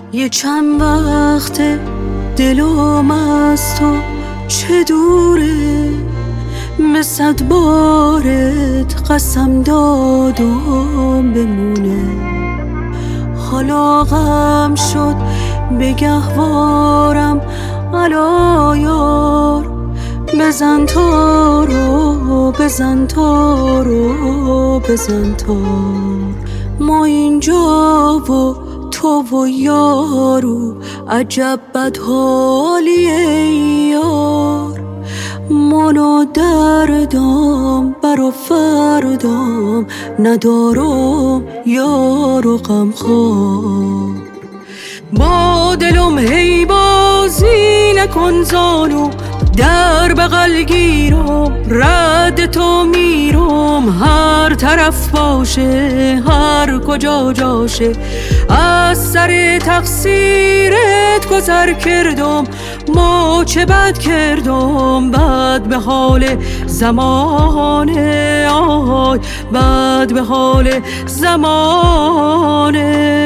یه چند وقت دلم از تو چه دوره، به 100 بارت قسم دادم بمونه. حالا غم شد به گهوارم الا یار، بزن تارو بزن تارو بزن تار. ما اینجا و تو و یارو عجب بدحالیه یار. من و دردم برا فردم ندارم یارو غمخوار. با دلم هی بازی نکن زانو، در بغل گیرم رد تو میرم. هر طرف باشه هر کجا جاشه، از سر تقصیرت گذر کردم. ما چه بد کردم، بد به حال زمانه، آی بد به حال زمانه.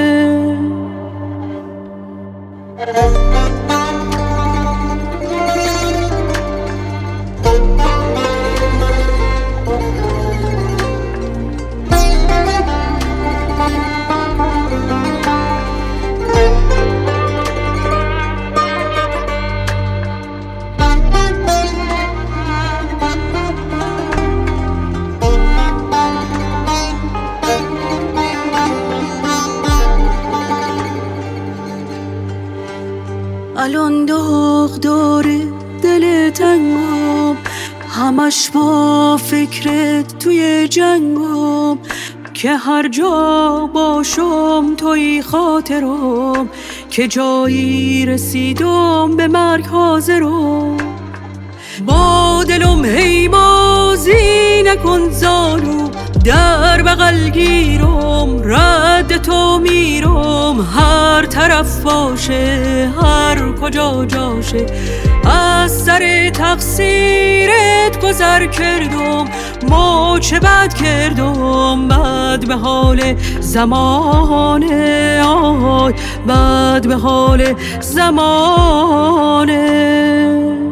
الان داغ داره دل تنگم، همش با فکرت توی جنگم. که هر جا باشم توی خاطرم، که جایی رسیدم به مرگ حاضرم. با دلم هی بازی نکن زانو، در بغل گیرم رد تو میرم. هر طرف باشه هر کجا جاشه، از سر تقصیرت گذر کردم. ما چه بد کردم، بد به حال زمانه، آی بد به حال زمانه.